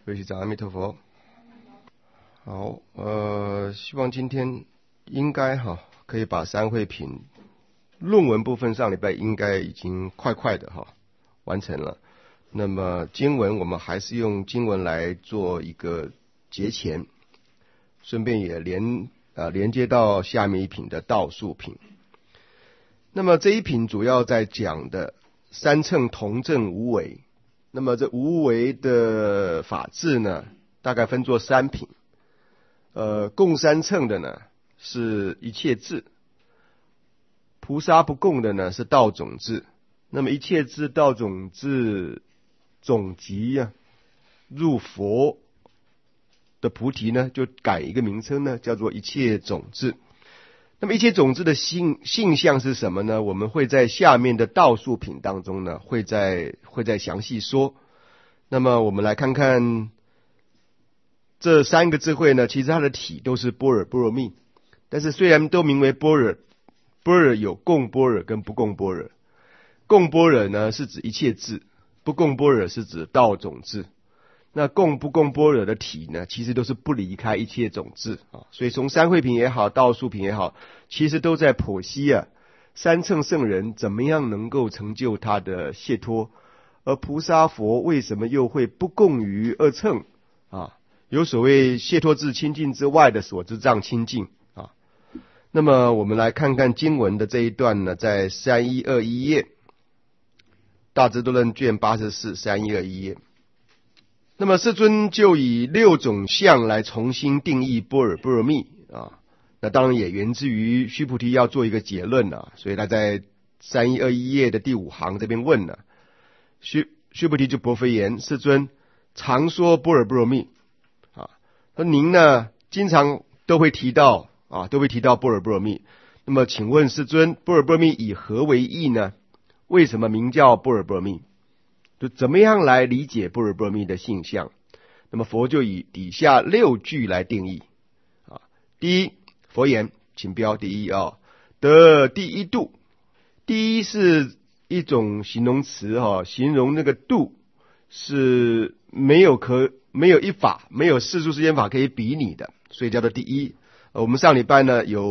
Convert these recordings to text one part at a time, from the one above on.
各位学长，阿弥陀佛。好，希望今天应该可以把三会品论文部分上礼拜应该已经快的完成了。那么经文我们还是用经文来做一个节前，顺便也连接到下面一品的道术品。那么这一品主要在讲的三乘同证无为。那么这无为的法治呢，大概分作三品。共三乘的呢是一切智，菩萨不共的呢是道种智。那么一切智道种智总集入佛的菩提呢，就改一个名称呢，叫做一切种智。那么一切种智的性相是什么呢？我们会在下面的道术品当中呢，会再详细说。那么我们来看看这三个智慧呢，其实它的体都是般若波罗蜜，但是虽然都名为般若，般若有共般若跟不共般若。共般若呢是指一切智，不共般若是指道种智。那共不共般若的体呢，其实都是不离开一切种智所以从三会品也好，道术品也好，其实都在剖析三乘圣人怎么样能够成就他的解脱，而菩萨佛为什么又会不共于二乘有所谓解脱智清净之外的所知障清净那么我们来看看经文的这一段呢，在3121页，大智度论卷84 3121页。那么世尊就以6种相来重新定义般若波罗蜜那当然也源自于须菩提要做一个结论所以他在3121页的第5行这边问须菩提就薄非言：世尊常说般若波罗蜜说您呢经常都会提到般若波罗蜜，那么请问世尊，般若波罗蜜以何为义呢？为什么名叫般若波罗蜜？就怎么样来理解般若波罗蜜的性相？那么佛就以底下6句来定义第一，佛言，请标第一得第一度。第一是一种形容词形容那个度是没有一法，没有世俗世间法可以比拟的，所以叫做第一。我们上礼拜呢有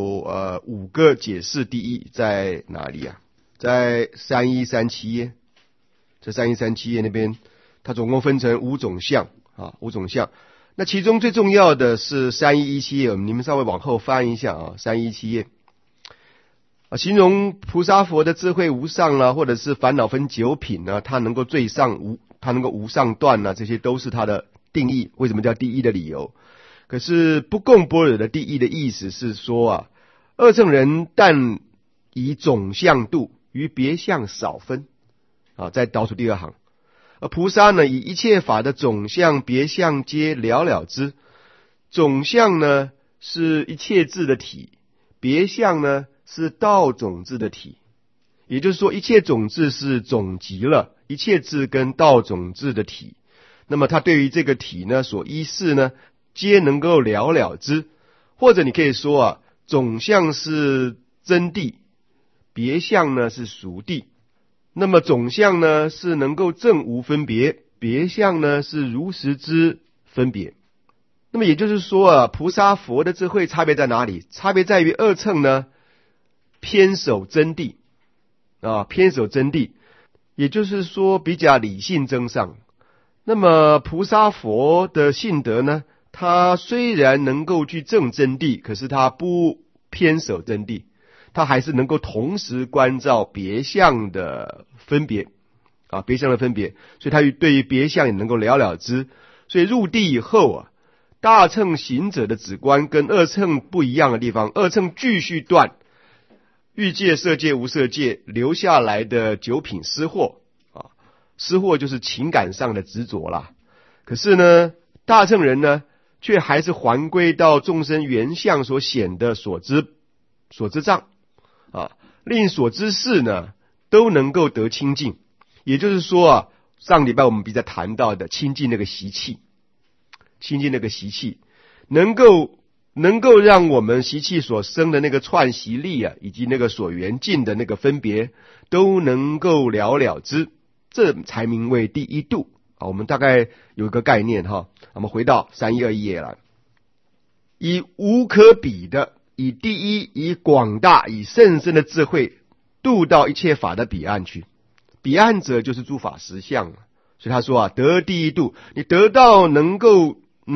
5个解释第一，在哪里在3137页。这3137页那边，它总共分成5种相5种相。那其中最重要的是3117页，你们稍微往后翻一下3117页形容菩萨佛的智慧无上或者是烦恼分9品它能够最上它能够无上断这些都是它的定义。为什么叫第一的理由？可是不共般若的第一的意思是说二乘人但以总相度，于别相少分在倒数第2行。而菩萨呢，以一切法的总相别相皆了了之。总相呢是一切智的体，别相呢是道种智的体。也就是说，一切种智是总集了一切智跟道种智的体。那么他对于这个体呢所依事呢，皆能够了了之。或者你可以说总相是真谛，别相呢是俗谛。那么总相呢是能够证无分别，别相呢是如实知分别。那么也就是说菩萨佛的智慧差别在哪里？差别在于二乘呢偏守真谛偏守真谛，也就是说比较理性增上。那么菩萨佛的性德呢，他虽然能够去证真谛，可是他不偏守真谛，他还是能够同时关照别相的分别别相的分别，所以他对于别相也能够了了之。所以入地以后大乘行者的止观跟二乘不一样的地方，二乘继续断欲界、色界、无色界留下来的9品失惑失惑就是情感上的执着啦。可是呢，大乘人呢却还是还归到众生原相所显的所知障令所知事呢都能够得清净。也就是说上礼拜我们比较谈到的清净那个习气，能够让我们习气所生的那个串习力以及那个所缘境的那个分别都能够了了之，这才名为第一度我们大概有一个概念哈。我们回到312页来，以无可比的，以第一，以广大，以甚深的智慧，度到一切法的彼岸去。彼岸者就是诸法实相，所以他说得第一度，你得到能够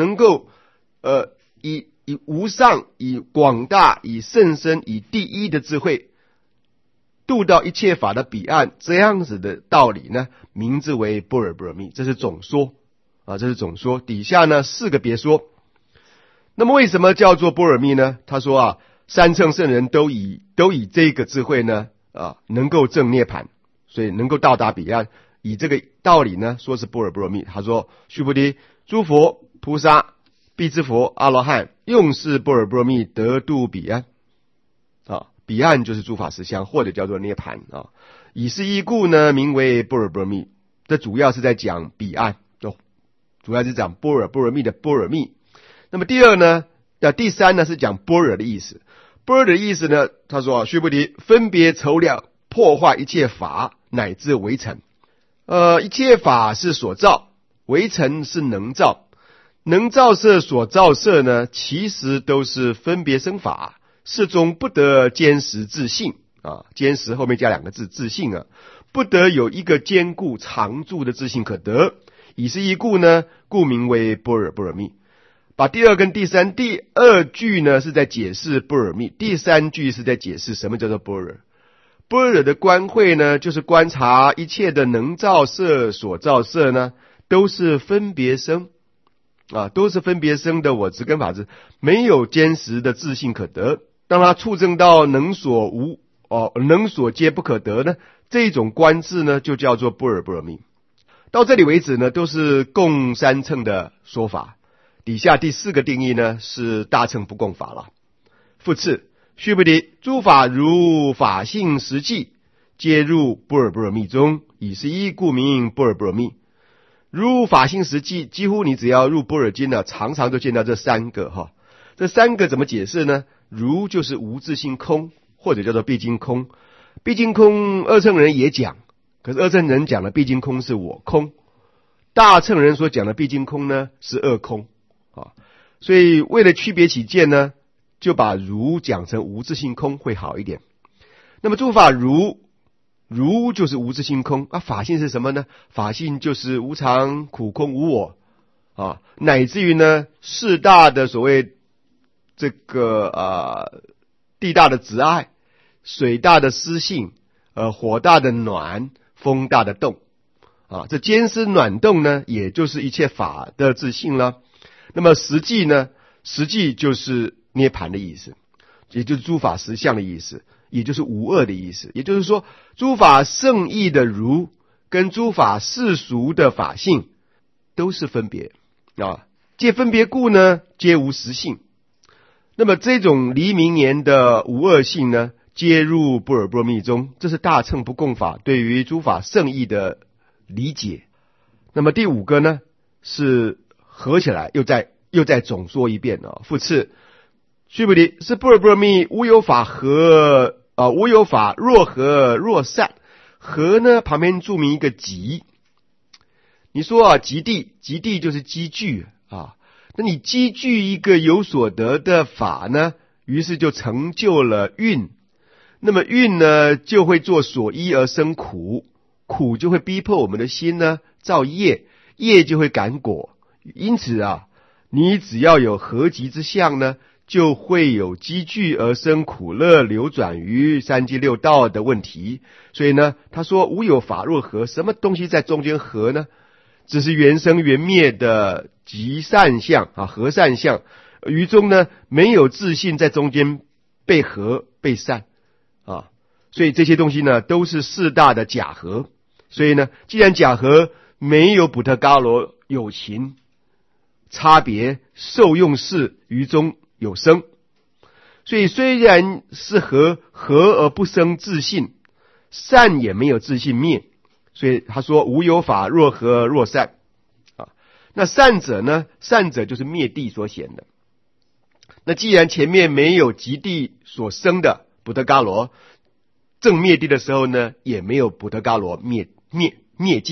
以无上，以广大，以甚深，以第一的智慧，度到一切法的彼岸，这样子的道理呢，名字为般若波罗蜜。这是总说这是总说，底下呢4个别说。那么为什么叫做般若蜜呢？他说三乘圣人都以这个智慧呢能够证涅槃，所以能够到达彼岸，以这个道理呢说是般若波罗蜜。他说须菩提，诸佛菩萨辟支佛阿罗汉用是般若波罗蜜得度彼岸彼岸就是诸法实相，或者叫做涅槃以是义故呢，名为般若波罗蜜。这主要是在讲彼岸主要是讲般若波罗蜜的般若蜜。那么第三呢是讲般若的意思。般若的意思呢，他说须菩提，分别筹量破坏一切法，乃至为成。一切法是所造，为成是能造。能造色所造色呢，其实都是分别生法，是中不得坚实自性坚实后面加2个字自性不得有一个坚固常住的自性可得。以是义故呢，故名为般若波罗蜜。把第2跟第3，第2句呢是在解释般若蜜，第3句是在解释什么叫做般若。般若的观慧呢，就是观察一切的能造色所造色呢，都是分别生都是分别生的我执跟法执，没有坚实的自性可得。当他触证到能所皆不可得呢，这种观智呢就叫做般若波罗蜜。到这里为止呢，都是共三乘的说法。底下第4个定义呢是大乘不共法了。复次，须菩提，诸法如法性实际，皆入般若波罗蜜中，以是义故名般若波罗蜜。如法性实际，几乎你只要入般若经呢，常常都见到这3个这3个怎么解释呢？如就是无自性空，或者叫做毕竟空。毕竟空二乘人也讲，可是二乘人讲的毕竟空是我空，大乘人所讲的毕竟空呢是二空所以为了区别起见呢，就把如讲成无自性空会好一点。那么诸法如就是无自性空法性是什么呢？法性就是无常苦空无我乃至于呢四大的所谓这个地大的执爱，水大的湿性，火大的暖，风大的动这坚湿暖动呢，也就是一切法的自性了。那么实际就是涅槃的意思，也就是诸法实相的意思，也就是无二的意思。也就是说，诸法圣义的如跟诸法世俗的法性都是分别皆分别故呢，皆无实性。那么这种黎明年的无二性呢，皆入般若波罗蜜中，这是大乘不共法对于诸法圣义的理解。那么第5个呢是合起来又再总说一遍复次，须菩提，是般若波罗蜜无有法无有法若合若善。合呢旁边注明一个极，你说极地就是积聚那你积聚一个有所得的法呢，于是就成就了运。那么运呢就会做所依而生苦，苦就会逼迫我们的心呢造业，业就会感果。因此你只要有合集之相呢，就会有积聚而生苦乐流转于三际六道的问题。所以呢他说无有法若合，什么东西在中间合呢？只是缘生缘灭的极善相合善相，于中呢没有自信在中间被合被散所以这些东西呢都是四大的假合。所以呢既然假合，没有补特伽罗有情差别受用事于中有生，所以虽然是合而不生自信，善也没有自信灭。所以他说无有法若合若善那善者呢，善者就是灭地所显的。那既然前面没有极地所生的补特伽罗，正灭地的时候呢也没有补特伽罗灭尽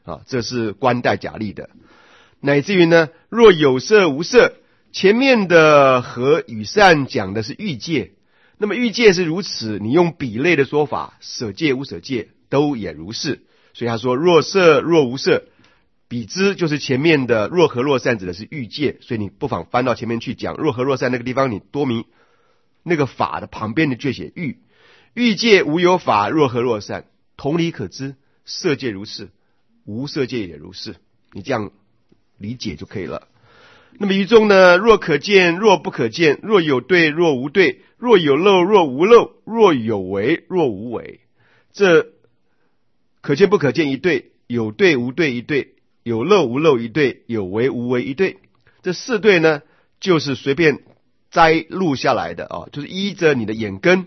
这是观待假立的。乃至于呢，若有色无色，前面的和与善讲的是欲界，那么欲界是如此，你用比类的说法，舍界无舍界都也如是。所以他说若色若无色，比之就是前面的若和若善指的是欲界，所以你不妨翻到前面去讲若和若善那个地方，你多明那个法的旁边的就写欲，欲界无有法若和若善，同理可知，色界如是，无色界也如是，你这样理解就可以了。那么于中呢，若可见若不可见，若有对若无对，若有漏若无漏，若有为若无为，这可见不可见一对，有对无对一对，有漏无漏一对，有为无为一对，这四对呢就是随便摘录下来的就是依着你的眼根，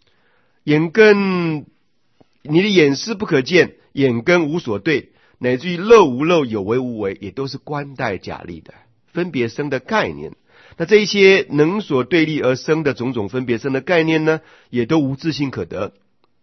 你的眼识不可见，眼根无所对，乃至于漏无漏有为无为，也都是观待假立的分别生的概念。那这一些能所对立而生的种种分别生的概念呢，也都无自性可得，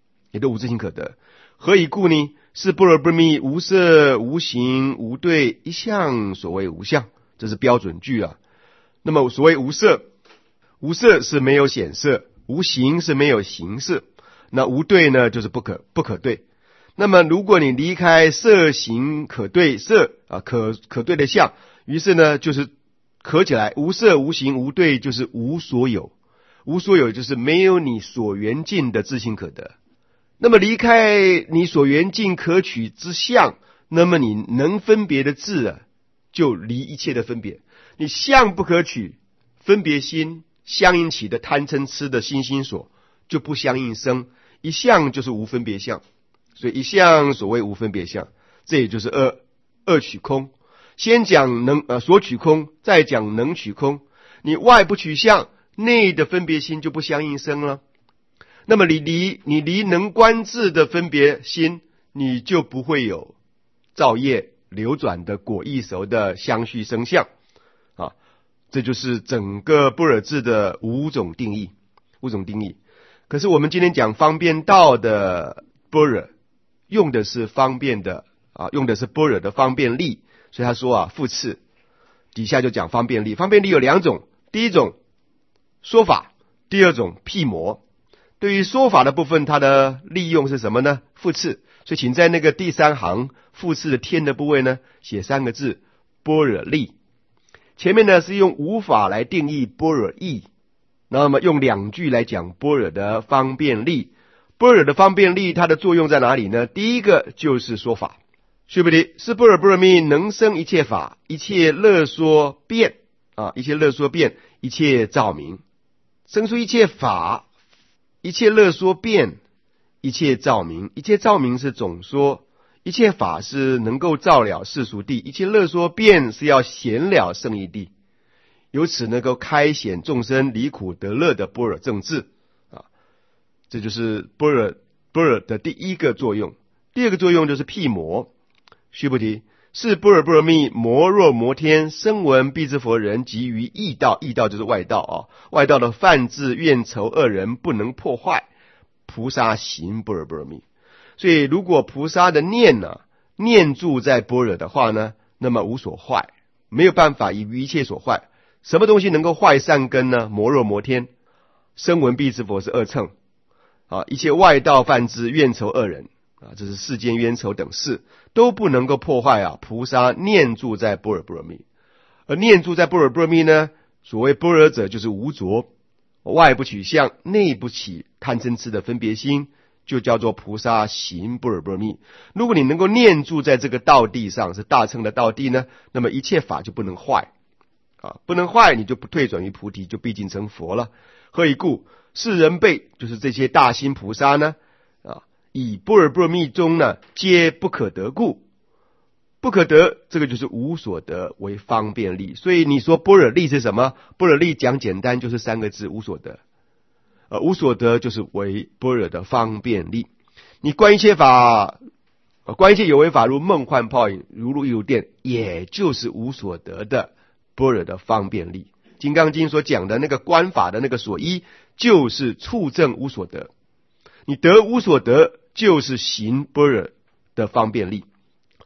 何以故呢？是般若波罗蜜无色无形无对一相所谓无相，这是标准句啊。那么所谓无色，无色是没有显色，无形是没有形色，那无对呢就是不可对。那么如果你离开色形可对色可对的相，于是呢就是合起来，无色无形无对就是无所有，无所有就是没有你所缘境的自性可得。那么离开你所缘境可取之相，那么你能分别的智就离一切的分别。你相不可取，分别心相应起的贪嗔痴的心所就不相应生，一相就是无分别相，所以一相所谓无分别相，这也就是二取空。先讲所取空，再讲能取空。你外不取相，内的分别心就不相应生了。那么你离能观智的分别心，你就不会有造业流转的果异熟的相续生相这就是整个般若智的五种定义。可是我们今天讲方便道的般若，用的是方便的用的是般若的方便力，所以他说复次底下就讲方便力。方便力有两种，第一种说法，第二种辟摩。对于说法的部分，它的利用是什么呢？复次，所以请在那个第三行复次的天的部位呢，写三个字般若力。前面呢是用无法来定义般若义，那么用两句来讲般若的方便力。般若的方便力它的作用在哪里呢？第一个就是说法，须菩提，是般若波罗蜜能生一切法，一切乐说辩一切乐说辩，一切照明，生出一切法，一切乐说辩，一切照明。一切照明是总说，一切法是能够照了世俗谛，一切乐说辩是要显了圣义谛，由此能够开显众生离苦得乐的般若正智这就是般若的第一个作用。第二个作用就是辟摩。须菩提，是般若波罗蜜摩若摩天声闻辟支佛人及于异道，异道就是外道外道的泛智怨仇二人不能破坏，菩萨行般若波罗蜜。所以如果菩萨的念住在般若的话呢，那么无所坏，没有办法以一切所坏。什么东西能够坏善根呢？摩若摩天声闻辟支佛是二乘一切外道泛智怨仇二人这是世间冤仇等事，都不能够破坏菩萨念住在般若波罗蜜。而念住在般若波罗蜜呢，所谓般若者就是无着，外不取相，内不起贪嗔痴的分别心，就叫做菩萨行般若波罗蜜。如果你能够念住在这个道地上，是大乘的道地呢，那么一切法就不能坏不能坏，你就不退转于菩提，就毕竟成佛了。何以故？是人辈，就是这些大心菩萨呢以般若波罗蜜中呢皆不可得故。不可得，这个就是无所得为方便力。所以你说般若力是什么？般若力讲简单就是三个字，无所得。无所得就是为般若的方便力。你观一切法，观一切有为法如梦幻泡影，如露亦如电，也就是无所得的般若的方便力。金刚经所讲的那个观法的那个所依，就是处证无所得。你得无所得，就是行般若的方便力。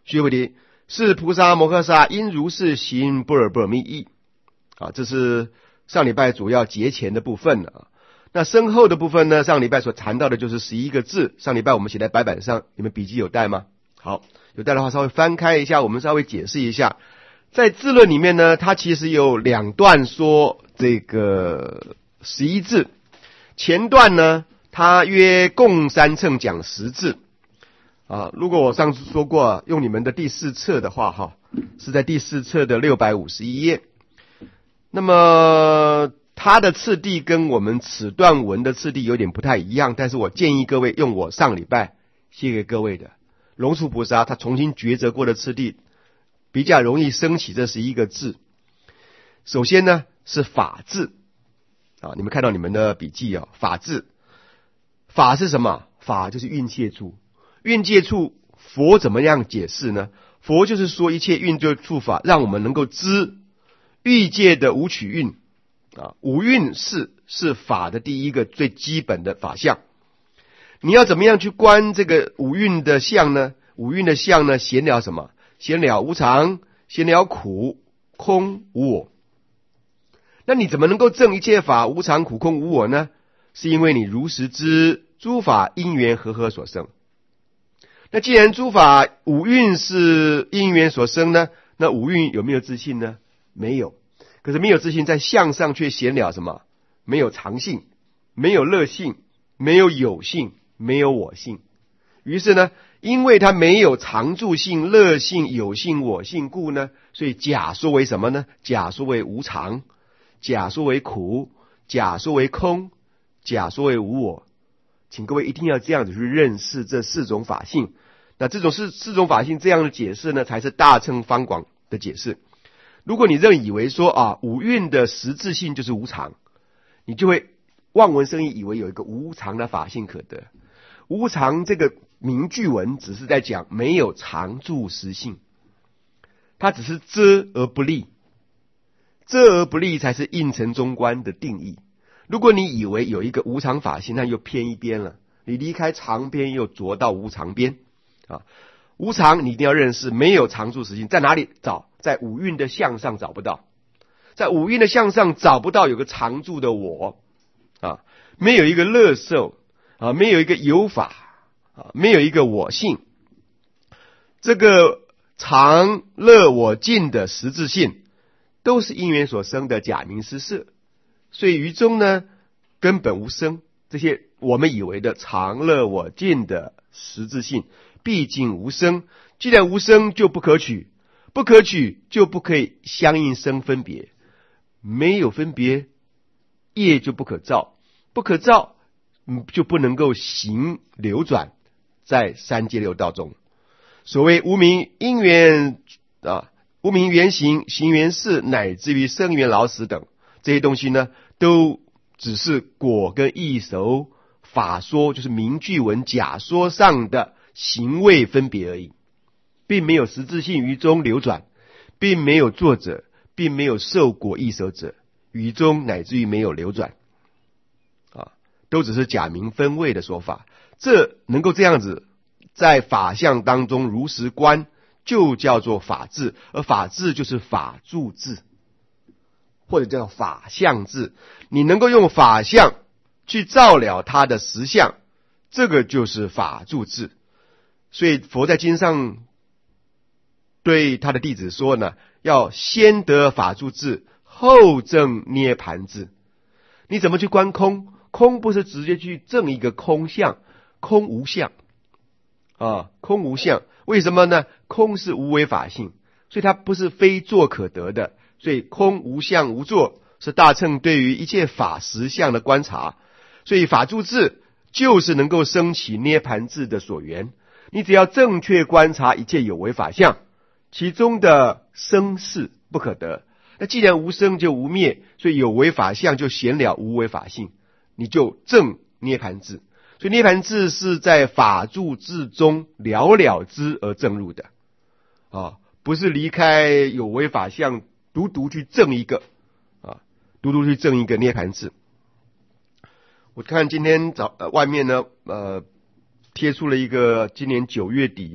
学问题是菩萨摩诃萨应如是行般若波罗蜜意。这是上礼拜主要节前的部分了。那身后的部分呢，上礼拜所谈到的就是11个字，上礼拜我们写在白板上，你们笔记有带吗？好，有带的话稍微翻开一下，我们稍微解释一下。在字论里面呢，它其实有2段说这个11字，前段呢它约共3乘讲10字。如果我上次说过用你们的第4册的话是在第4册的651页。那么它的次第跟我们此段文的次第有点不太一样，但是我建议各位用我上礼拜写给各位的龙树菩萨他重新抉择过的次第，比较容易升起这11个字。首先呢是法字你们看到你们的笔记法字。法是什么？法就是蕴界处。蕴界处佛怎么样解释呢？佛就是说一切蕴界处法让我们能够知欲界的五取蕴五蕴是法的第一个最基本的法相。你要怎么样去观这个五蕴的相呢？五蕴的相呢，闲了什么？闲了无常，闲了苦空无我。那你怎么能够证一切法无常苦空无我呢？是因为你如实知诸法因缘和合所生。那既然诸法五蕴是因缘所生呢，那五蕴有没有自性呢？没有。可是没有自性，在相上却显了什么？没有常性，没有乐性，没有有性，没有我性。于是呢，因为它没有常住性、乐性、有性、我性故呢，所以假说为什么呢？假说为无常，假说为苦，假说为空，假说为无我。请各位一定要这样子去认识这4种法性。那这种四种法性这样的解释呢，才是大乘方广的解释。如果你认以为说五蕴的实质性就是无常，你就会望文生义，以为有一个无常的法性可得。无常这个名句文只是在讲没有常住实性，它只是遮而不立，遮而不立才是应成中观的定义。如果你以为有一个无常法性，那又偏一边了，你离开常边又着到无常边无常你一定要认识，没有常住实性，在哪里找？在五蕴的相上找不到，在五蕴的相上找不到有个常住的我没有一个乐受没有一个有法没有一个我性。这个常乐我净的实质性都是因缘所生的假名实色，所以于中呢根本无生。这些我们以为的常乐我净的实质性毕竟无生，既然无生就不可取，不可取就不可以相应生分别，没有分别业就不可造，不可造就不能够行流转在三界六道中。所谓无明因缘无明缘行、行缘事，乃至于生缘老死等这些东西呢，都只是果跟义熟法说，就是名句文假说上的行为分别而已，并没有实质性于中流转，并没有作者，并没有受果义熟者，于中乃至于没有流转都只是假名分位的说法。这能够这样子在法相当中如实观，就叫做法治，而法治就是法住治，或者叫法相治。你能够用法相去照了它的实相，这个就是法住治。所以佛在经上对他的弟子说呢，要先得法住治，后证涅盘治。你怎么去观空？空不是直接去证一个空相，空无相空无相。为什么呢？空是无为法性，所以它不是非作可得的。所以空无相无作是大乘对于一切法实相的观察。所以法住治就是能够升起涅盘治的所缘。你只要正确观察一切有为法相，其中的生是不可得。那既然无生就无灭，所以有为法相就显了无为法性，你就证涅盘治。所以涅盘治是在法住治中了了之而证入的不是离开有为法相独独去证一个独独去证一个涅盘治。我看今天外面呢贴出了一个今年9月底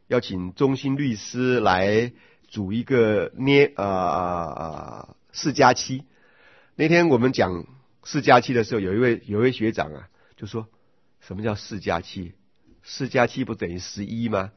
要请中兴律师来组一个4加7。那天我们讲4加7的时候，有一位学长啊，就说什么叫4加7？4加7不等于11吗？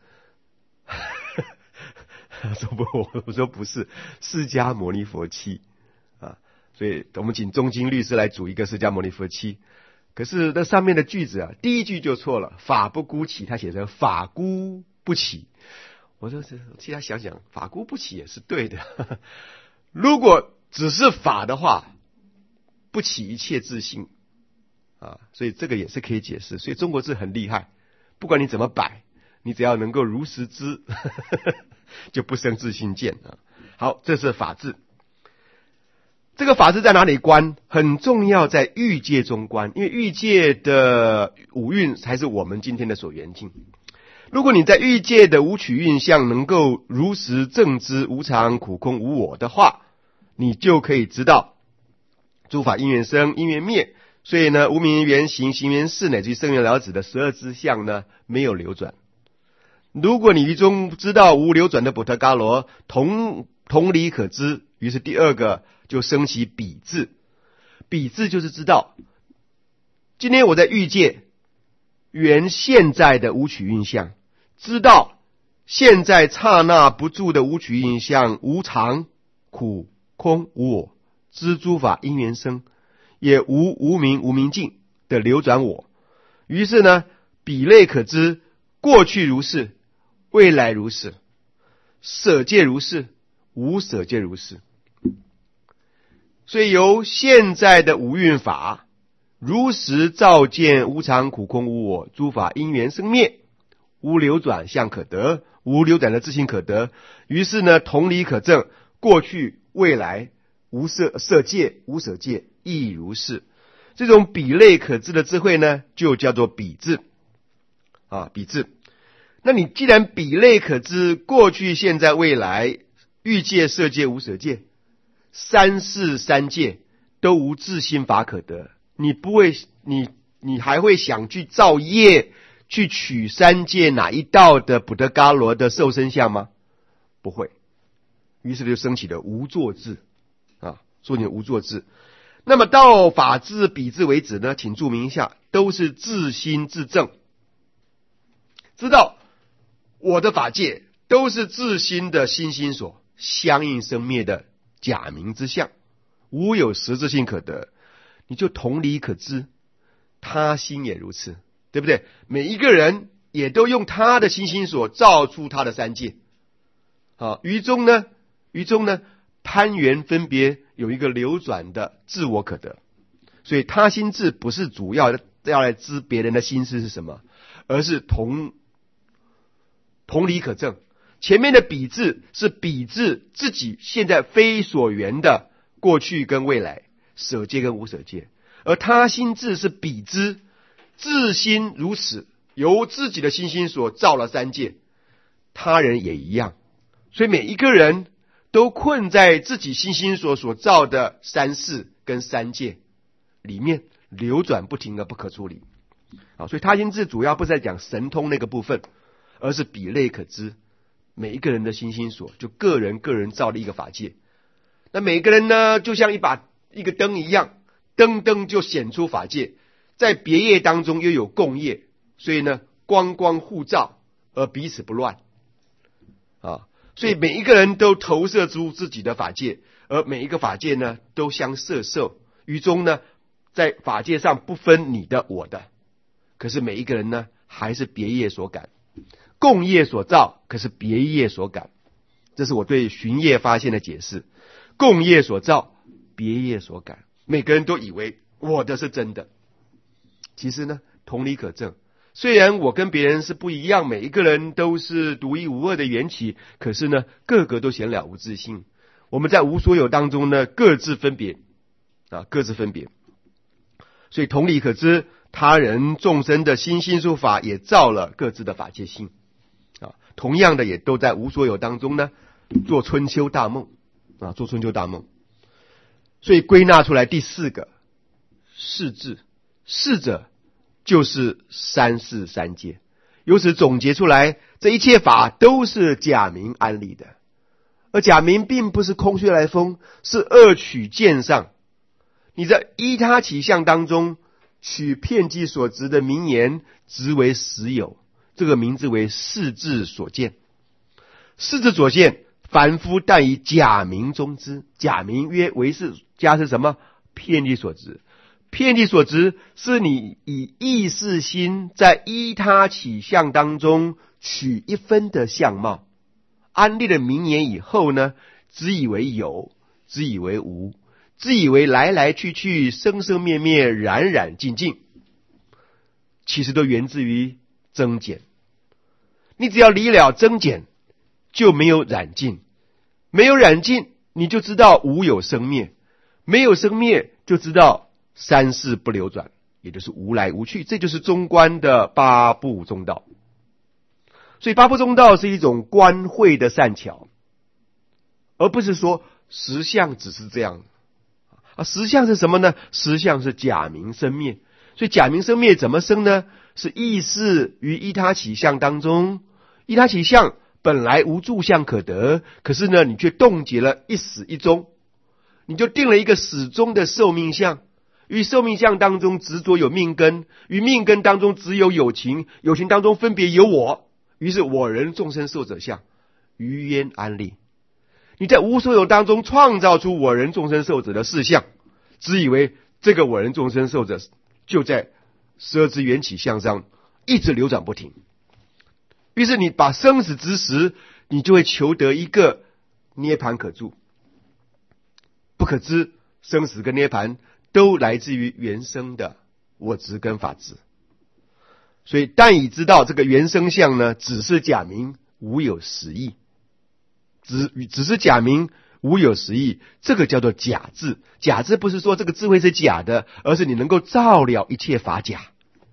我说不是，释迦牟尼佛7啊，所以我们请中兴律师来组一个释迦牟尼佛7。可是那上面的句子啊，第一句就错了，法不孤起，他写成法孤不起。我说替他想想，法孤不起也是对的。如果只是法的话，不起一切自性啊，所以这个也是可以解释。所以中国字很厉害，不管你怎么摆，你只要能够如实知，就不生自性见啊。好，这是法字。这个法字在哪里观？很重要，在欲界中观，因为欲界的五蕴才是我们今天的所缘境。如果你在欲界的五取蕴相能够如实正知无常、苦空、无我的话，你就可以知道诸法因缘生，因缘灭。所以呢，无明缘行，行缘事，乃至于生缘了子的12支相呢，没有流转。如果你于中知道无流转的补特伽罗，同理可知，于是第二个就升起比字。比字就是知道，今天我在欲界缘现在的五取蕴相，知道现在刹那不住的五取蕴相无常、苦、空、无我，知诸法因缘生，也无明无明尽的流转我。于是呢，比类可知，过去如是，未来如是，舍界如是，无舍界如是。所以由现在的五蕴法如实照见无常、苦空、无我，诸法因缘生灭，无流转相可得，无流转的自性可得。于是呢，同理可证，过去未来无色界无舍界亦如是。这种比类可知的智慧呢，就叫做比字啊，比字。那你既然比类可知，过去现在未来欲界色界无舍界三世三界都无自心法可得，你不会你还会想去造业去取三界哪一道的补特伽罗的受身相吗？不会。于是就升起了无作智啊，说你无作智。那么到法字比字为止呢，请注明一下，都是自心自证，知道我的法界都是自心的心所相应生灭的假名之相，无有实质性可得，你就同理可知，他心也如此，对不对？每一个人也都用他的心所造出他的三界啊，于中呢攀缘分别有一个流转的自我可得。所以他心智不是主要要来知别人的心思是什么，而是同理可证。前面的比字是比字自己现在非所缘的过去跟未来，舍界跟无舍界，而他心智是比之自心如此，由自己的心所造了三界，他人也一样。所以每一个人都困在自己心所造的三世跟三界里面，流转不停而不可出离。所以他心智主要不是在讲神通那个部分，而是比类可知。每一个人的心所，就个人造的一个法界。那每个人呢，就像一个灯一样，灯就显出法界，在别业当中又有共业，所以呢，光互照而彼此不乱啊。所以每一个人都投射出自己的法界，而每一个法界呢，都相摄受，于中呢，在法界上不分你的我的，可是每一个人呢，还是别业所感。共业所造，可是别业所感，这是我对寻业发现的解释。共业所造，别业所感，每个人都以为我的是真的，其实呢，同理可证。虽然我跟别人是不一样，每一个人都是独一无二的缘起，可是呢，个个都显了无自性。我们在无所有当中呢，各自分别啊，各自分别。所以同理可知，他人众生的心术法也造了各自的法界性。同样的也都在无所有当中呢，做春秋大梦啊，做春秋大梦。所以归纳出来第四个是智，是者就是三世三界。由此总结出来， 这一切法都是假名安立的，而假名并不是空穴来风，是二取见上。你在依他起相当中取遍计所执的名言，执为实有，这个名字为世智所见。世智所见，凡夫但以假名中之。假名曰为是，家是什么？遍计所执。遍计所执是你以意识心在依他起相当中取一分的相貌，安立了名言以后呢，只以为有，只以为无，只以为来来去去，生生灭灭，染染净净，其实都源自于增减。你只要离了增减，就没有染净，没有染净，你就知道无有生灭，没有生灭，就知道三世不流转，也就是无来无去。这就是中观的八部中道。所以八部中道是一种观慧的善巧，而不是说实相只是这样实相是什么呢？实相是假名生灭。所以假名生灭怎么生呢？是意识于依他起相当中，依他起相本来无住相可得，可是呢，你却冻结了一始一终，你就定了一个始终的寿命相。于寿命相当中执着有命根，于命根当中只有有情，有情当中分别有我，于是我人众生寿者相，于焉安立。你在无所有当中创造出我人众生寿者的事相，只以为这个我人众生寿者就在十二支缘起相上一直流转不停。于是你把生死之时，你就会求得一个涅槃可住。不可知生死跟涅槃都来自于原生的我执跟法执。所以但已知道这个原生相呢，只是假名，无有实义。只是假名，无有实义，这个叫做假智。假智不是说这个智慧是假的，而是你能够照了一切法假，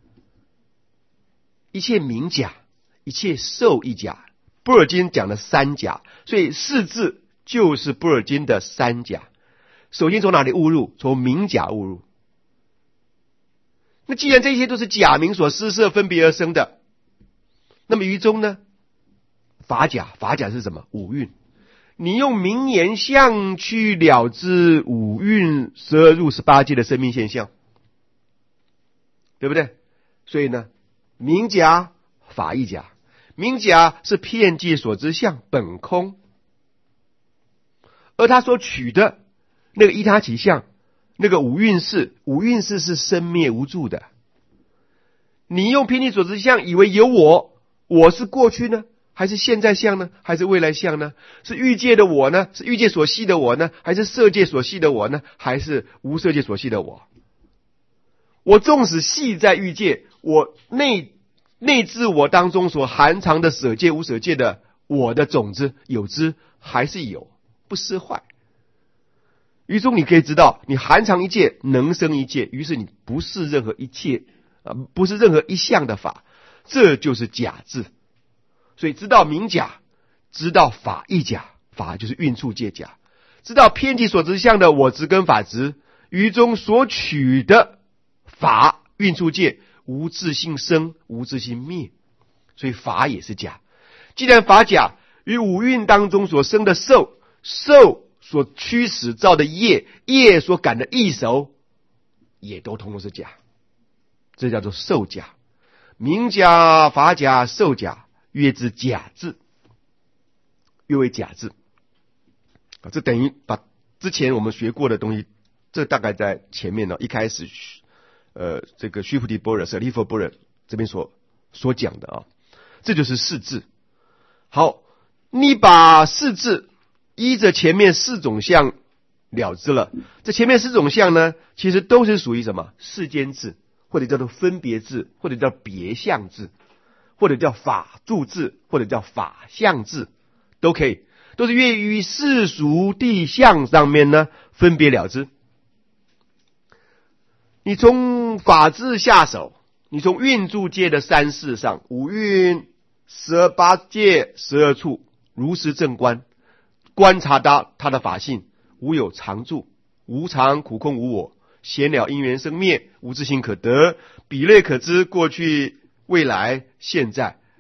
一切名假，一切受一假。般若经讲的三假，所以世智就是般若经的三假。首先从哪里误入？从名假误入。那既然这些都是假名所施设分别而生的，那么于中呢？法假，法假是什么？五蕴。你用名言相去了知五蕴12入18界的生命现象，对不对？所以呢，名假法亦假。名假是遍计所知相本空，而他所取的那个依他起相，那个五蕴识，五蕴识是生灭无住的。你用遍计所知相以为有我，我是过去呢，还是现在相呢？还是未来相呢？是欲界的我呢？是欲界所系的我呢？还是色界所系的我呢？还是无色界所系的我？我纵使系在欲界，我内自我当中所含藏的舍界无舍界的我的种子有之，还是有，不失坏。于中你可以知道，你含藏一界能生一界，于是你不是任何一切不是任何一项的法，这就是假智。所以知道名假，知道法亦假，法就是运处界假，知道遍计所知相的我执跟法执，于中所取的法运处界无自性生，无自性灭，所以法也是假。既然法假，于五蕴当中所生的受所驱使造的业所感的意熟，也都通通是假。这叫做受假。名假、法假、受假，曰之假智，约为假智。这等于把之前我们学过的东西，这大概在前面呢，一开始这个须菩提般若、舍利弗般若这边所讲的这就是世智。好，你把世智依着前面四种相了知了，这前面四种相呢，其实都是属于什么？世间智，或者叫做分别智，或者叫别相智，或者叫法住智，或者叫法相智，都可以，都是越于世俗地相上面呢分别了知。你从法智下手，你从运住界的三世上，五蕴、18界、12处，如实正观，观察到他的法性，无有常住，无常苦空无我，闲了因缘生灭，无自性可得，比类可知，过去未来现在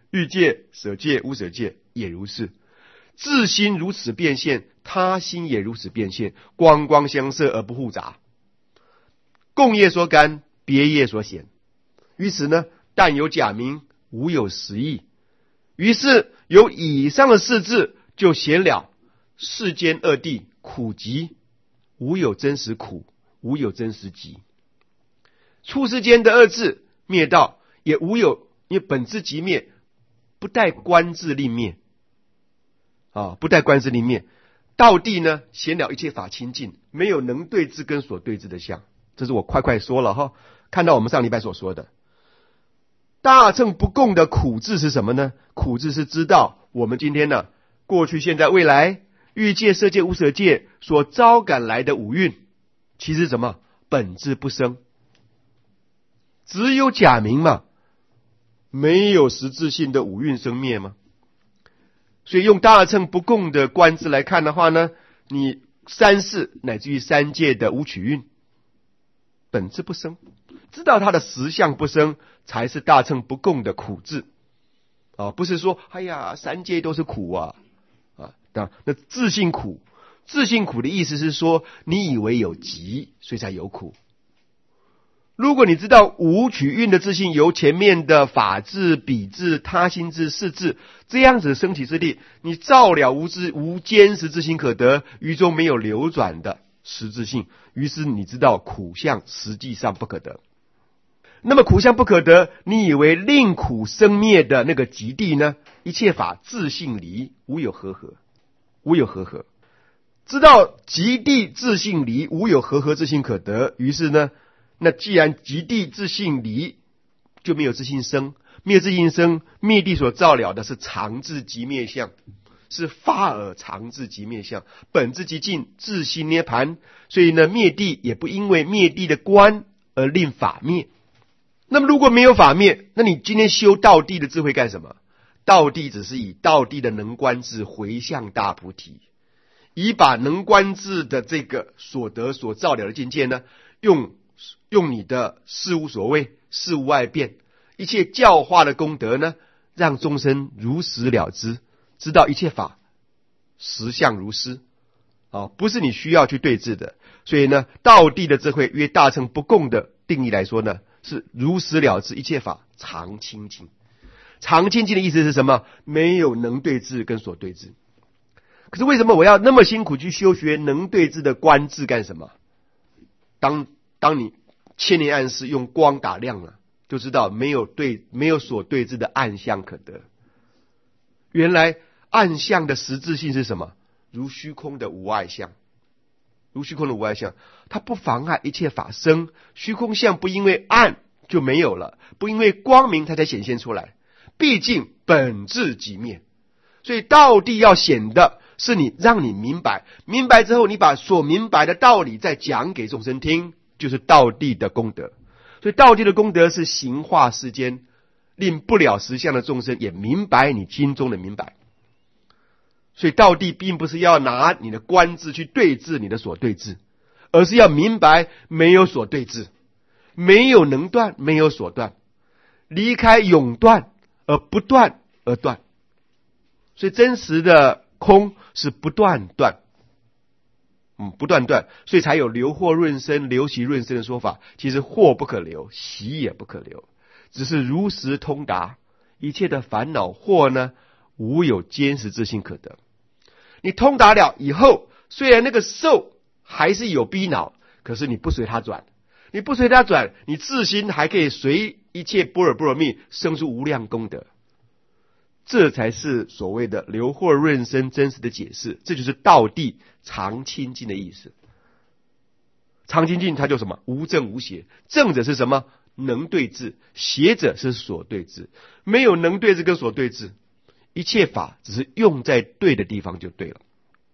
欲界、舍界、无舍界也如是。自心如此变现，他心也如此变现，光光相摄而不互杂，共业所感，别业所显。于此呢，但有假名，无有实义。于是有以上的四字，就显了世间二谛苦集，无有真实苦，无有真实集。出世间的二字灭道，也无有，因为本自即灭，不待观自另灭不待观自另灭。道谛呢，显了一切法清净，没有能对治跟所对治的相。这是我快快说了哈，看到我们上礼拜所说的大乘不共的苦字是什么呢？苦字是知道我们今天呢，过去、现在、未来，欲界、色界、无舍界所招感来的五蕴，其实什么？本质不生，只有假名嘛，没有实质性的五蕴生灭吗？所以用大乘不共的观字来看的话呢，你三世乃至于三界的五取蕴，本质不生，知道它的实相不生，才是大乘不共的苦字不是说哎呀三界都是苦那自性苦。自性苦的意思是说，你以为有集，所以才有苦。如果你知道五取蕴的自性由前面的法智、比智、他心智、事智这样子升起之力，你照了无坚实之心可得，于中没有流转的实质性，于是你知道苦相实际上不可得。那么苦相不可得，你以为令苦生灭的那个极地呢？一切法自性离，无有和合，无有和合。知道极地自性离，无有和合之性可得，于是呢，那既然极地自性离，就没有自性生，没有自性生，灭地所照了的是常自即灭相，是法尔常自即灭相，本自即尽，自心涅盘。所以呢，灭地也不因为灭地的观而令法灭。那么如果没有法灭，那你今天修道地的智慧干什么？道地只是以道地的能观智回向大菩提，以把能观智的这个所得所照了的境界呢，用你的事无所谓、事无外变、一切教化的功德呢，让众生如实了知，知道一切法实相如是不是你需要去对治的。所以呢，道地的智慧约大乘不共的定义来说呢，是如实了知一切法常清净。常清净的意思是什么？没有能对治跟所对治。可是为什么我要那么辛苦去修学能对治的观智干什么？当你千年暗示用光打亮了，就知道没有所对治的暗相可得。原来暗相的实质性是什么？如虚空的无碍相，如虚空的无碍相，它不妨碍一切法生。虚空相不因为暗就没有了，不因为光明它才显现出来，毕竟本质即灭。所以道地要显的是让你明白，明白之后你把所明白的道理再讲给众生听，就是道地的功德。所以道地的功德是行化世间，令不了实相的众生也明白你心中的明白。所以道地并不是要拿你的观智去对治你的所对治，而是要明白没有所对治，没有能断，没有所断，离开永断而不断而断。所以真实的空是不断断，不断断，所以才有留惑润生、留习润生的说法。其实惑不可留，习也不可留，只是如实通达一切的烦恼惑呢，无有坚实之性可得。你通达了以后，虽然那个受还是有逼恼，可是你不随它转，你不随它转，你自心还可以随一切般若波罗蜜生出无量功德。这才是所谓的留惑润生真实的解释，这就是道地常清净的意思。常清净它就什么？无正无邪。正者是什么？能对治，邪者是所对治。没有能对治跟所对治，一切法只是用在对的地方就对了。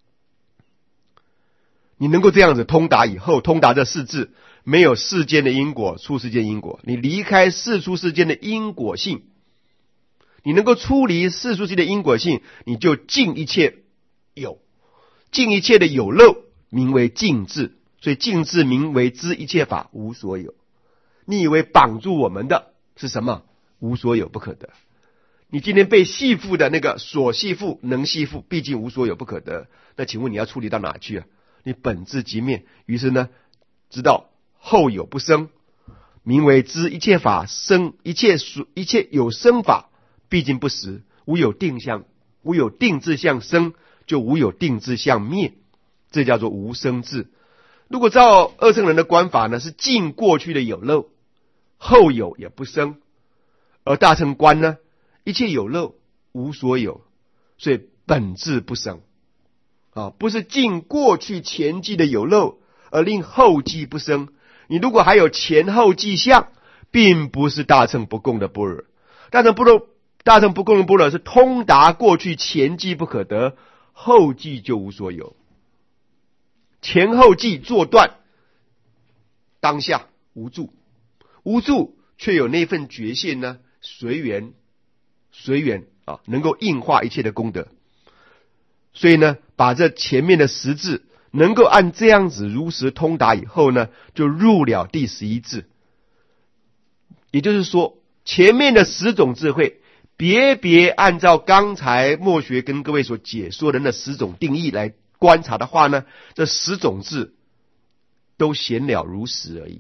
你能够这样子通达以后，通达这四字，没有世间的因果，出世间因果，你离开世出世间的因果性，你能够出离世出世的因果性，你就尽一切有，尽一切的有漏，名为尽智。所以尽智名为知一切法无所有。你以为绑住我们的是什么？无所有不可得。 你今天被系缚的那个所系缚能系缚，毕竟无所有不可得，那请问你要处理到哪去啊？你本质即灭，于是呢，知道后有不生，名为知一切法生，一切有生法毕竟不实，无有定相，无有定志相生，就无有定志相灭，这叫做无生智。如果照二乘人的观法呢，是尽过去的有漏，后有也不生，而大乘观呢，一切有漏无所有，所以本质不生不是尽过去前际的有漏而令后际不生。你如果还有前后际相，并不是大乘不共的般若。大乘不共的般若是通达过去前际不可得，后际就无所有，前后际作断，当下无住，无住却有那份觉性呢，随缘能够应化一切的功德。所以呢，把这前面的10智能够按这样子如实通达以后呢，就入了第11智。也就是说，前面的10种智慧，别按照刚才墨学跟各位所解说的那10种定义来观察的话呢，这10种智都显了如实而已。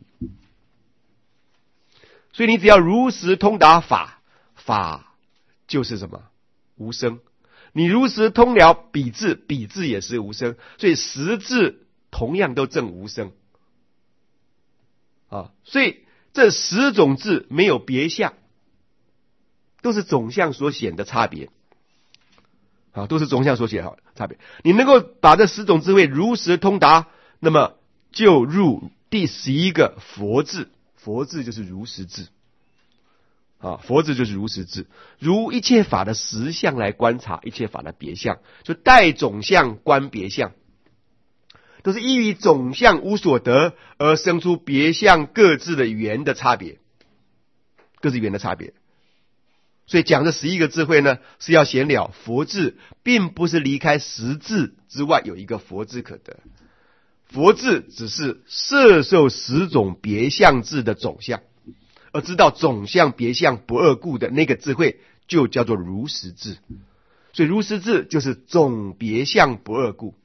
所以你只要如实通达法，法就是什么？无生。你如实通了比智，比智也是无生，所以10智同样都证无生所以这10种智没有别相，都是总相所显的差别都是总相所显的差别。你能够把这10种智慧如实通达，那么就入第11个佛智。佛智就是如实智佛智就是如实智，如一切法的实相来观察一切法的别相，就带总相观别相，都是依于总相无所得而生出别相各自的缘的差别，各自缘的差别。所以讲这11个智慧呢，是要显了佛智并不是离开10智之外有一个佛智可得，佛智只是摄受10种别相智的总相，而知道总相别相不二故的那个智慧就叫做如实智。所以如实智就是总别相不二故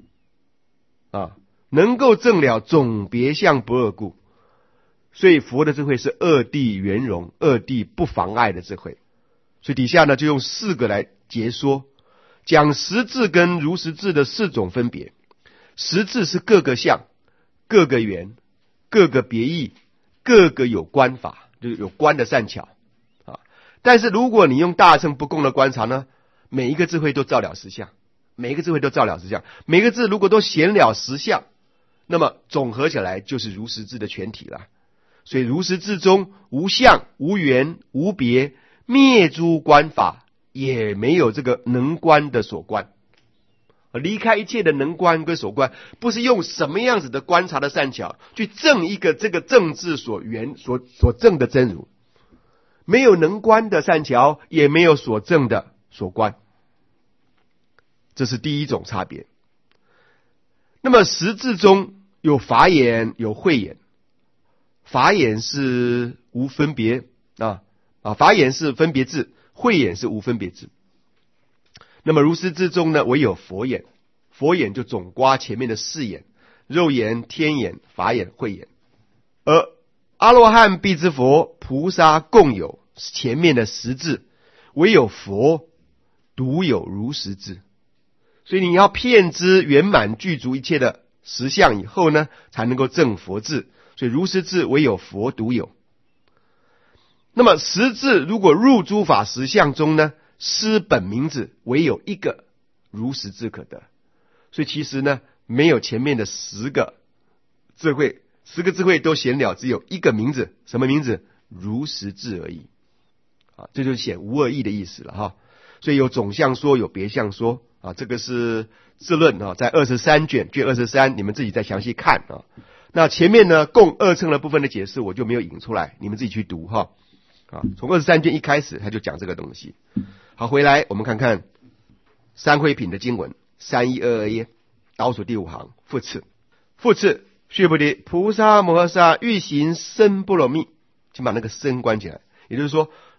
能够证了总别相不二故。所以佛的智慧是二谛圆融，二谛不妨碍的智慧。所以底下呢就用4个来解说，讲10智跟如实智的4种分别。10智是各个相、各个缘、各个别义、各个有观法，就是有观的善巧但是如果你用大乘不共的观察呢，每一个智慧都照了实相，每一个智慧都照了实相，每个智如果都显了实相，那么总合起来就是如实智的全体了。所以如实智中无相、无缘、无别，灭诸观法，也没有这个能观的所观。离开一切的能观跟所观，不是用什么样子的观察的善巧去证一个这个正智所证的真如，没有能观的善巧，也没有所证的所观，这是第一种差别。那么10智中有法眼有慧眼，法眼是无分别法眼是分别智，慧眼是无分别智。那么如实智中呢，唯有佛眼，佛眼就总括前面的4眼，肉眼、天眼、法眼、慧眼。而阿罗汉、辟支佛、菩萨共有前面的10智，唯有佛独有如实智。所以你要遍知圆满具足一切的实相以后呢，才能够证佛智。所以如实智唯有佛独有。那么10智如果入诸法实相中呢，失本名字，唯有一个如实智可得。所以其实呢，没有前面的10个智慧，10个智慧都显了，只有一个名字，什么名字？如实智而已这就是显无二义的意思了所以有总相说，有别相说这个是智论在23卷23，你们自己再详细看那前面呢共二乘的部分的解释我就没有引出来，你们自己去读从23卷一开始他就讲这个东西。好，回来我们看看三会品的经文3122页倒数第5行复次。复次，须菩提，菩萨摩诃萨欲行深般若蜜，请把那个深关起来。也就是说，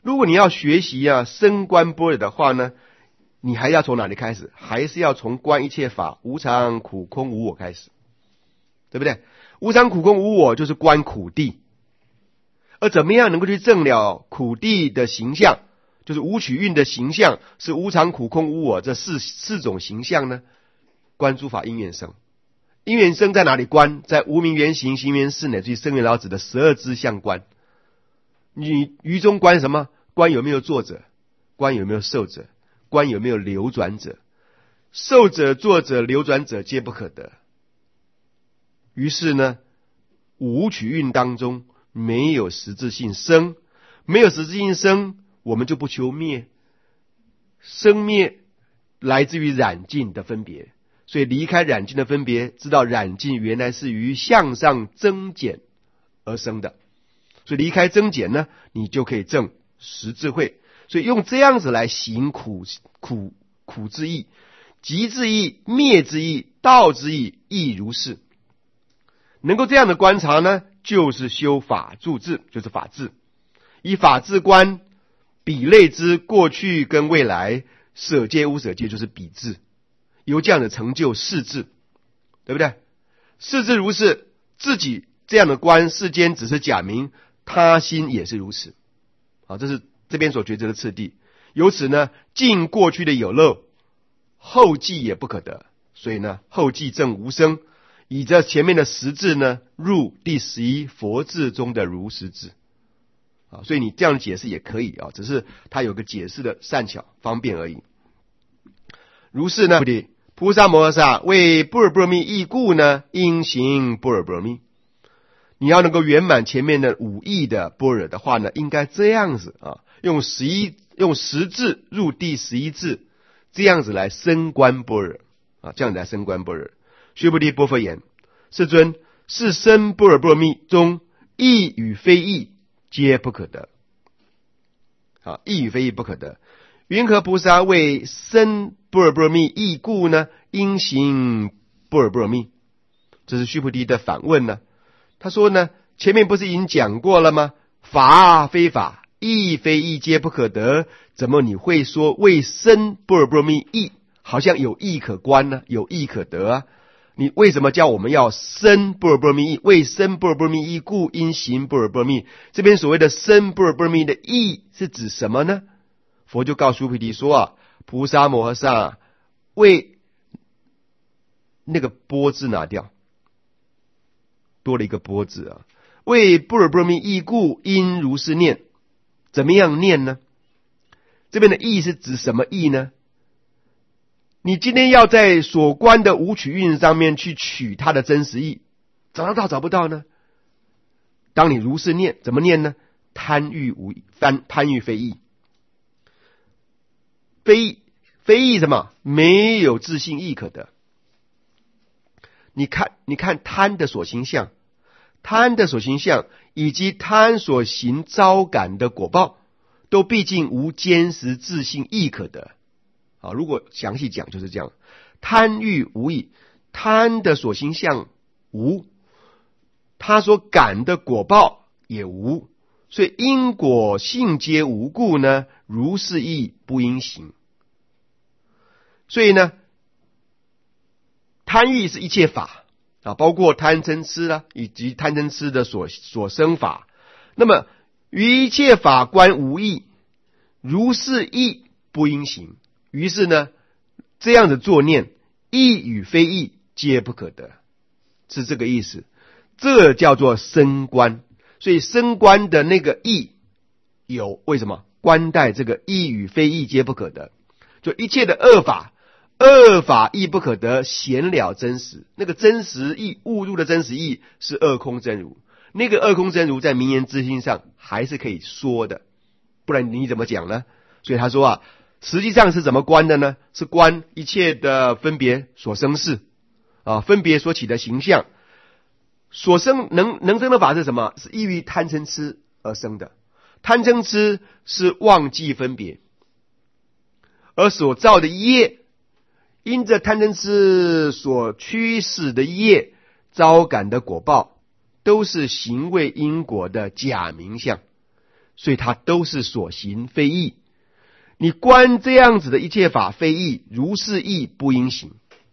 如果你要学习升观般若的话呢，你还要从哪里开始？还是要从观一切法无常苦空无我开始，对不对？无常苦空无我就是观苦谛，而怎么样能够去证了苦谛的形象，就是无取运的形象是无常苦空无我这四种形象呢？观诸法因缘生，因缘生在哪里观？在无明缘行、行缘事乃至于声闻老子的12支相观。你于中观什么？观有没有作者，观有没有受者，观有没有流转者。受者、作者、流转者皆不可得。于是呢，无取运当中没有实质性生，没有实质性生，我们就不求灭。生灭来自于染净的分别，所以离开染净的分别，知道染净原来是于向上增减而生的。所以离开增减呢，你就可以证实智慧。所以用这样子来行苦之意、集之意、灭之意、道之意，亦如是。能够这样的观察呢，就是修法住智，就是法治。以法治观比类之过去跟未来，舍界无舍界，就是比智。由这样的成就世智，对不对？世智如是，自己这样的观，世间只是假名，他心也是如此。好，这是这边所抉择的次第。由此呢，尽过去的有漏，后继也不可得。所以呢，后继证无生，以这前面的十智呢，入第11佛智中的如实智。所以你这样解释也可以只是它有个解释的善巧方便而已。如是呢，菩萨摩诃萨为般若波罗蜜意故呢，应行般若波罗蜜。你要能够圆满前面的5义的般若的话呢，应该这样子用10智入第11智，这样子来升观般若这样子来升观般若。须菩提波佛言：世尊，是升般若波罗蜜中义与非义皆不可得。义与非义不可得。云何菩萨为升般若波罗蜜意故呢，应行般若波罗蜜？这是须菩提的反问呢。他说呢，前面不是已经讲过了吗？法非法，义非义皆不可得，怎么你会说为升般若波罗蜜意，好像有义可观呢，有义可得啊？你为什么叫我们要升般若波罗蜜意？为升般若波罗蜜意故，应行般若波罗蜜。这边所谓的升般若波罗蜜的意是指什么呢？佛就告诉须菩提说菩萨摩诃萨为那个波字拿掉，多了一个波字为般若波罗蜜意故，应如是念。怎么样念呢？这边的意是指什么意呢？你今天要在所观的无取运上面去取它的真实意，找得到找不到呢？当你如是念，怎么念呢？贪欲非义。非义什么？没有自性义可得。你看贪的所行相，以及贪所行招感的果报，都毕竟无坚实自性义可得。如果详细讲就是这样，贪欲无义，贪的所行相无，他所感的果报也无，所以因果性皆无故呢，如是义不应行。所以呢，贪欲是一切法包括贪嗔痴以及贪嗔痴的所生法。那么于一切法观无义，如是义不应行。于是呢，这样的作念，义与非义皆不可得，是这个意思。这叫做升观。所以升观的那个义有，为什么？观待这个义与非义皆不可得，就一切的恶法亦不可得，显了真实。那个真实义，误入的真实义是二空真如。那个二空真如在名言之心上还是可以说的，不然你怎么讲呢？所以他说实际上是怎么观的呢？是观一切的分别所生事分别所起的形象，所生能生的法是什么？是依于贪嗔痴而生的。贪嗔痴是忘记分别，而所造的业，因着贪嗔痴所驱使的业，招感的果报，都是行为因果的假名相。 所以它都是所行非义。你观这样子的一切法非义，如是义不应行。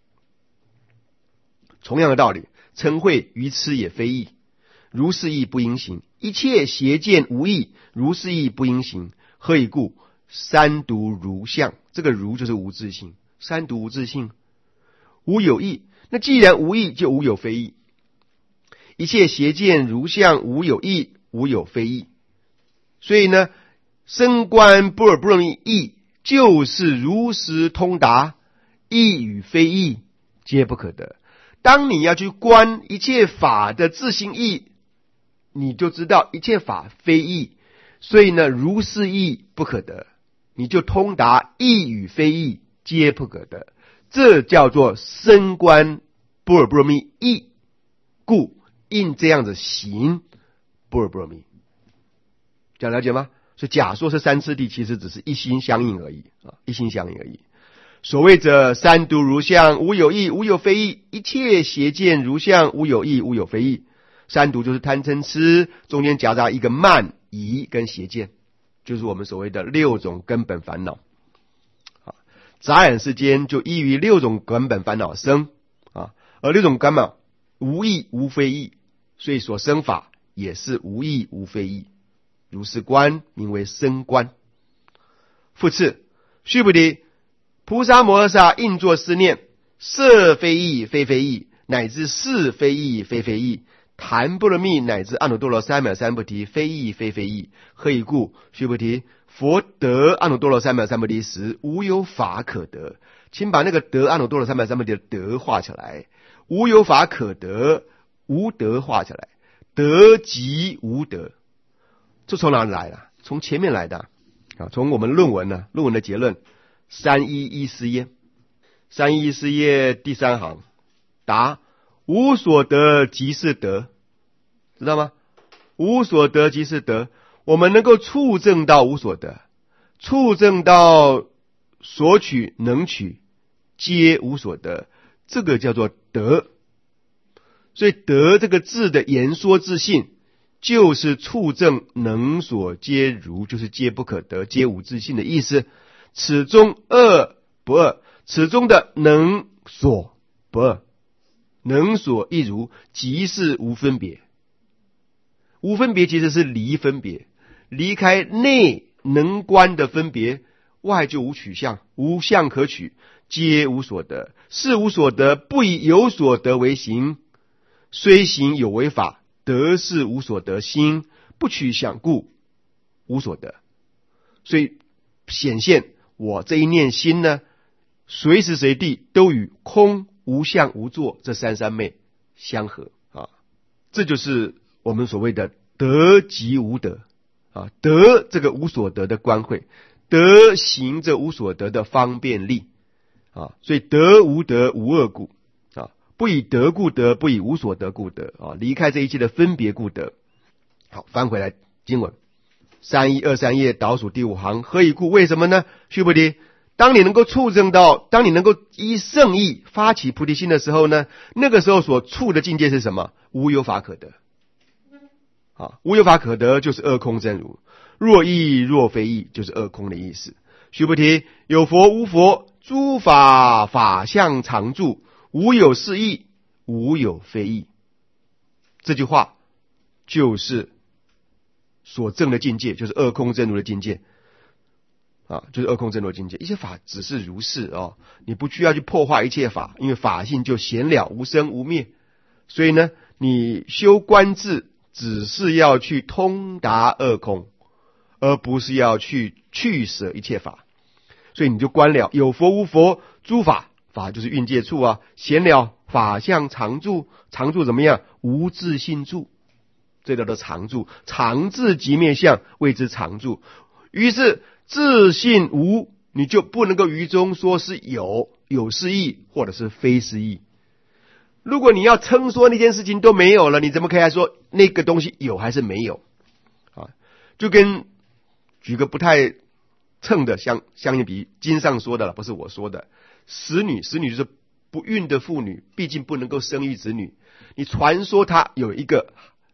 同样的道理，嗔恚愚痴也非义，如是义不应行。一切邪见无义，如是义不应行。何以故？三毒如相，这个如就是无自性，三毒无自性，无有义。那既然无义，就无有非义。一切邪见如相，无有义，无有非义。所以呢，升观般若波罗蜜义，就是如实通达，义与非义皆不可得。当你要去观一切法的自性义，你就知道一切法非义，所以呢，如是义不可得，你就通达义与非义皆不可得。这叫做升观般若波罗蜜义，故应这样子行般若波罗蜜。这样了解吗？所以假说是三次第，其实只是一心相应而已啊，一心相应而已。所谓者三毒如相，无有义，无有非义；一切邪见如相，无有义，无有非义。三毒就是贪嗔痴，中间夹杂一个慢疑跟邪见，就是我们所谓的六种根本烦恼。杂染世间就依于六种根本烦恼生啊，而六种根本无义无非义，所以所生法也是无义无非义。如是观名为升观。复次，须菩提，菩萨摩诃萨应作是念：色非义非非义，乃至是非义非非义，谈般若蜜乃至阿耨多罗三藐三菩提，非义非非义。何以故？须菩提，佛得阿耨多罗三藐三菩提时，无有法可得。请把那个得阿耨多罗三藐三菩提的得画起来，无有法可得，无得画起来，得即无得。这从哪里来的？从前面来的啊，从我们论文的结论311页，311页第3行，答：无所得即是得，知道吗？无所得即是得，我们能够触证到无所得，触证到所取能取皆无所得，这个叫做得。所以得这个字的言说自性，就是触证能所皆如，就是皆不可得，皆无自性的意思。此中二不二，此中的能所不二，能所一如，即是无分别。无分别其实是离分别，离开内能观的分别，外就无取向，无相可取，皆无所得。是无所得，不以有所得为行，虽行有为法，得是无所得心，不取想故无所得。所以显现我这一念心呢，随时随地都与空无相无作这三三昧相合啊，这就是我们所谓的得即无得啊，得这个无所得的观慧，得行这无所得的方便力啊，所以得无得无二故啊，不以得故得，不以无所得故得啊，离开这一切的分别故得。好，翻回来经文3123页倒数第5行，何以故？为什么呢？须菩提，当你能够触证到，当你能够依圣意发起菩提心的时候呢，那个时候所触的境界是什么？无有法可得啊，无有法可得就是二空真如，若义若非义就是二空的意思。须菩提，有佛无佛，诸法法相常住，无有是义，无有非义。这句话就是所证的境界，就是二空真如的境界啊，就是二空真如的境界。一切法只是如是哦，你不需要去破坏一切法，因为法性就显了无生无灭。所以呢，你修观智只是要去通达二空，而不是要去舍一切法。所以你就观了有佛无佛，诸法，法就是蕴界处啊，显了法相常住，常住怎么样？无自性住，这叫做常住，常自即灭相，谓之常住。于是自性无，你就不能够于中说是有是义，或者是非是义。如果你要称说那件事情都没有了，你怎么可以还说那个东西有还是没有啊？就跟举个不太称的相应比喻，经上说的了，不是我说的。使女就是不孕的妇女，毕竟不能够生育子女，你传说她有一个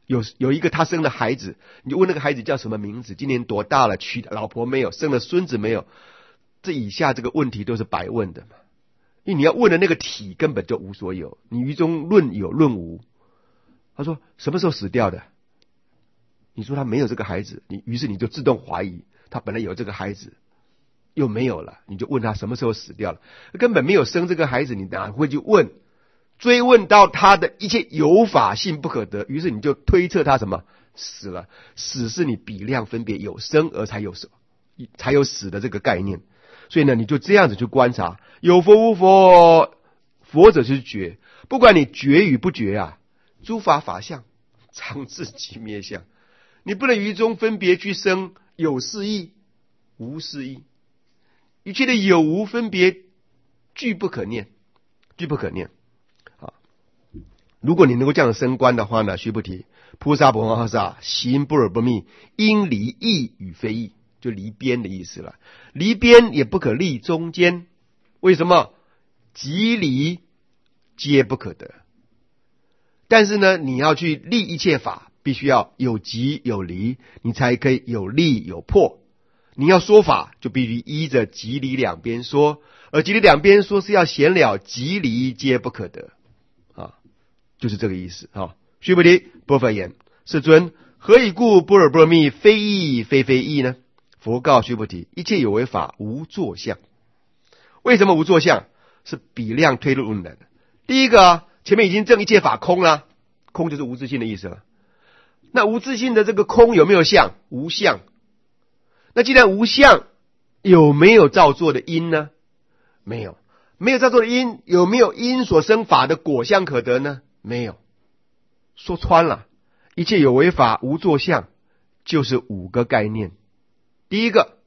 有一个他生的孩子，你就问那个孩子叫什么名字，今年多大了，娶老婆没有，生了孙子没有，这以下这个问题都是白问的嘛。因为你要问的那个体根本就无所有，你于中论有论无。他说什么时候死掉的？你说他没有这个孩子，于是你就自动怀疑他本来有这个孩子又没有了，你就问他什么时候死掉了，根本没有生这个孩子，你哪会去问？追问到他的一切有法性不可得，于是你就推测他什么死了。死是你比量分别有生而才有死的这个概念。所以呢，你就这样子去观察，有佛无佛，佛者就是觉，不管你觉与不觉啊，诸法法相常自己灭相，你不能于中分别去生有是义无是义，一切的有无分别俱不可念，俱不可念啊！如果你能够这样升观的话呢，须菩提，菩萨婆诃萨行不二不密，应离义与非义，就离边的意思了。离边也不可立中间，为什么？即离皆不可得。但是呢，你要去立一切法，必须要有即有离，你才可以有立有破。你要说法，就必须依着即离两边说，而即离两边说是要显了即离皆不可得啊，就是这个意思啊。须菩提，波佛言：世尊，何以故般若波罗蜜非义非非义呢？佛告须菩提：一切有为法无作相。为什么无作相？是比量推论的。第一个前面已经证一切法空了，空就是无自性的意思了。那无自性的这个空有没有相？无相。那既然无相，有没有造作的因呢？没有。没有造作的因，有没有因所生法的果相可得呢？没有。说穿了，一切有为法无作相，就是5个概念。第一个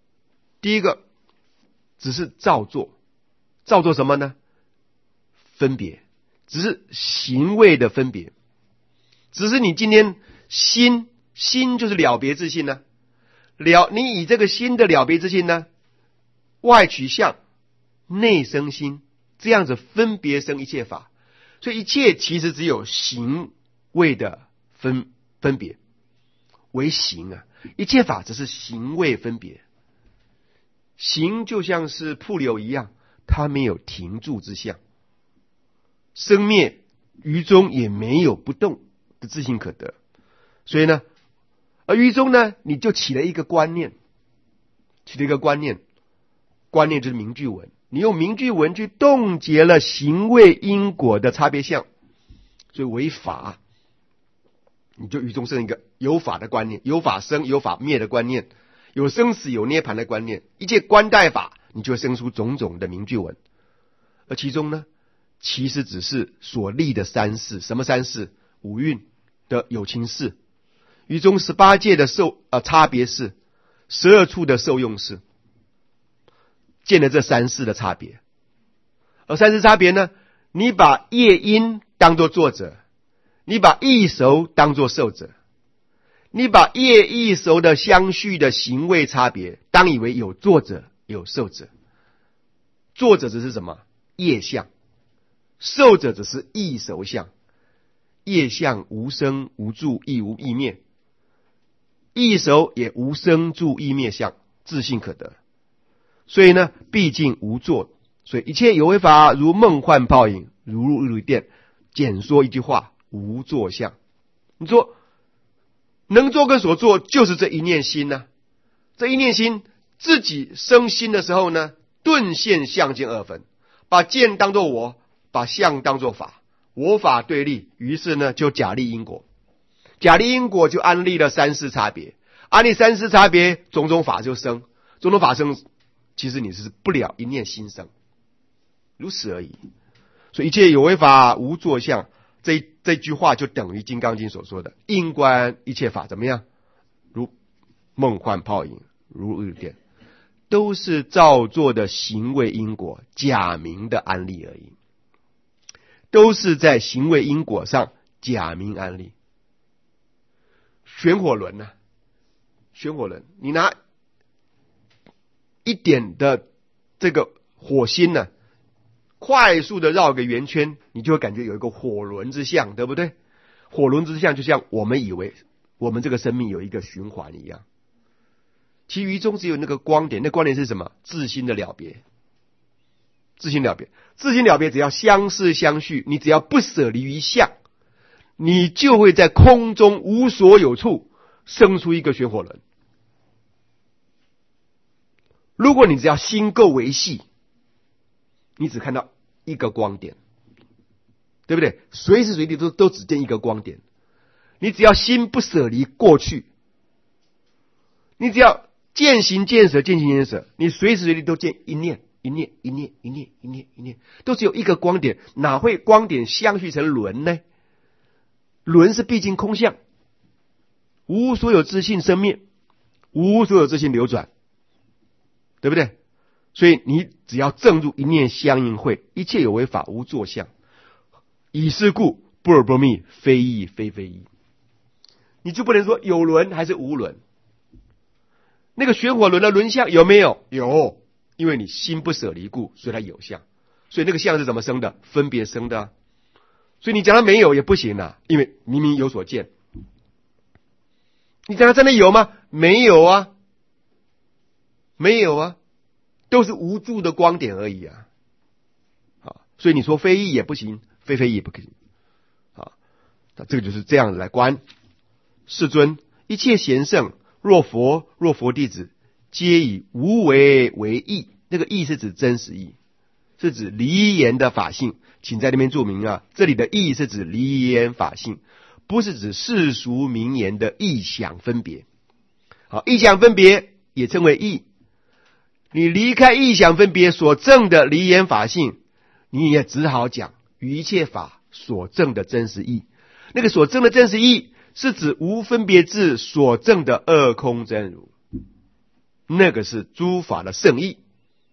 只是造作，造作什么呢？分别，只是行为的分别，只是你今天心就是了别之性呢，你以这个心的了别之性呢，外取相，内生心，这样子分别生一切法，所以一切其实只有行为的分别为行啊。一切法只是行为分别，行就像是瀑流一样，它没有停住之相，生灭于中也没有不动的自性可得。所以呢，而于中呢，你就起了一个观念，观念就是名句文，你用名句文去冻结了行为因果的差别相，所以为法，你就于中生一个有法的观念，有法生有法灭的观念，有生死有涅槃的观念，一切观待法，你就会生出种种的名句文。而其中呢，其实只是所立的三世。什么三世？五蕴的有情事，于中18界的差别事，12处的受用事，见了这三世的差别。而三世差别呢，你把业因当作作者，你把异熟当作受者，你把业异熟的相续的行为差别当以为有作者有受者。作者只是什么？业相。受者只是异熟相。业相无生无住亦无异灭，异熟也无生住异灭相，自性可得。所以呢，毕竟无作，所以一切有为法如梦幻泡影，如入日月电。简说一句话，无作相。你说能做跟所做就是这一念心呢，这一念心自己生心的时候呢，顿现相见二分，把见当作我，把相当作法，我法对立，于是呢就假立因果，假立因果就安立了三世差别，安立三世差别，种种法就生，种种法生，其实你是不了一念心生，如此而已。所以一切有为法无作相，这句话就等于金刚经所说的应观一切法怎么样？如梦幻泡影，如日电，都是造作的行为因果，假名的安立而已，都是在行为因果上假名安立。旋火轮呢？旋火轮，你拿一点的这个火星呢，快速的绕个圆圈，你就会感觉有一个火轮之象，对不对？ 火轮之相就像我们以为我们这个生命有一个循环一样，其余中只有那个光点，那光点是什么？自心的了别。自心了别，自心了别，只要相似相续，你只要不舍离于相，你就会在空中无所有处生出一个旋火轮。如果你只要心够维系，你只看到一个光点，对不对？随时随地都只见一个光点。你只要心不舍离过去，你只要见行见舍，见行见舍，你随时随地都见一念。一念一念一念一念一念，都只有一个光点，哪会光点相续成轮呢？轮是毕竟空相，无所有自性生灭，无所有自性流转，对不对？所以你只要正入一念相应会，一切有为法无作相，以是故般若波罗蜜非义非非义。你就不能说有轮还是无轮。那个旋火轮的轮相有没有？有。因为你心不舍离故，所以它有相，所以那个相是怎么生的？分别生的啊。所以你讲它没有也不行啊，因为明明有所见。你讲它真的有吗？没有啊，没有啊，都是无助的光点而已啊。啊，所以你说非义也不行，非非义也不可以。啊，那这个就是这样子来观。世尊，一切贤圣，若佛弟子，皆以无为为义。那个义是指真实义，是指离言的法性，请在那边注明啊，这里的义是指离言法性，不是指世俗名言的义想分别。好，义想分别也称为义。你离开义想分别所证的离言法性，你也只好讲于一切法所证的真实义。那个所证的真实义是指无分别智所证的二空真如，那个是诸法的圣义。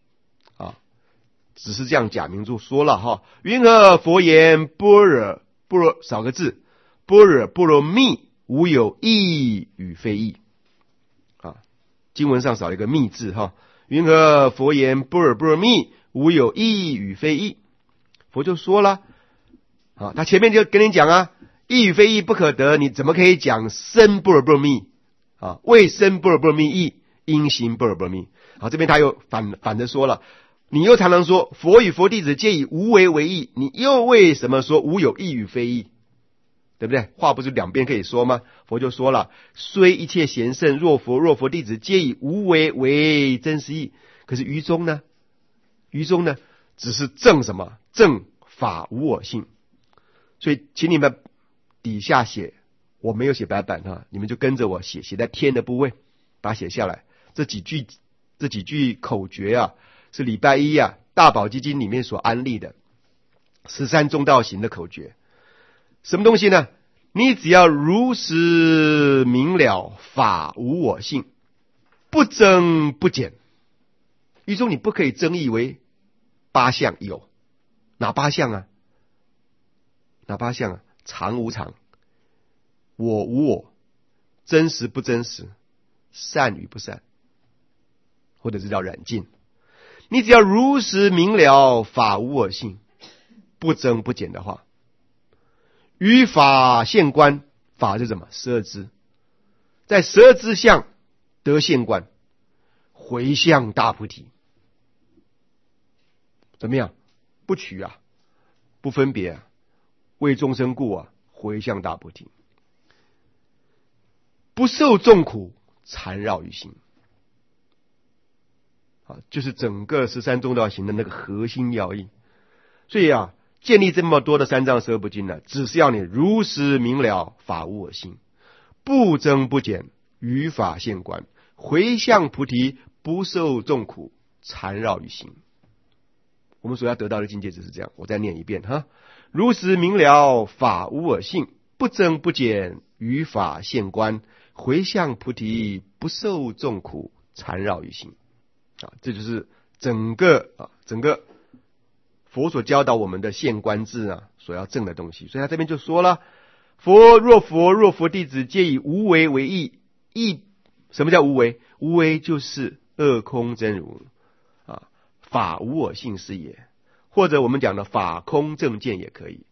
只是这样假名著说了哈，云何佛言般若少个字，般若波罗蜜无有义与非义啊，经文上少一个密字哈，云何佛言般若波罗蜜无有义与非义？佛就说了啊，他前面就跟你讲啊，义与非义不可得，你怎么可以讲生般若波罗蜜啊？未生般若波罗蜜义，应行般若波罗蜜。好，这边他又反的说了。你又常常说佛与佛弟子皆以无为为义，你又为什么说无有义与非义？对不对？话不是两边可以说吗？佛就说了，虽一切贤圣若佛弟子皆以无为为真实义，可是于中呢只是证什么？证法无我性。所以请你们底下写，我没有写白板哈，你们就跟着我写在天的部位，把它写下来。这几句口诀啊，是礼拜一啊大宝基金里面所安立的13中道行的口诀。什么东西呢？你只要如实明了法无我性，不增不减。于中你不可以增益为八项，有哪八项啊？哪八项啊？常无常，我无我，真实不真实，善与不善，或者是叫染净。你只要如实明了法无我性，不增不减的话，于法现观，法是什么？十二支，在十二支相得现观，回向大菩提。怎么样？不取啊，不分别啊，为众生故啊，回向大菩提，不受众苦，缠绕于心。就是整个13中道行的那个核心要义。所以啊，建立这么多的三藏十二部经呢，只是要你如实明了法无我性，不增不减，于法现观，回向菩提，不受众苦，缠绕于心。我们所要得到的境界只是这样。我再念一遍哈：如实明了法无我性，不增不减，于法现观，回向菩提，不受众苦，缠绕于心。这就是整个佛所教导我们的现观智啊，所要证的东西。所以他这边就说了，若佛弟子皆以无为为义。义什么叫无为？无为就是二空真如啊，法无我性是也，或者我们讲的法空正见也可以。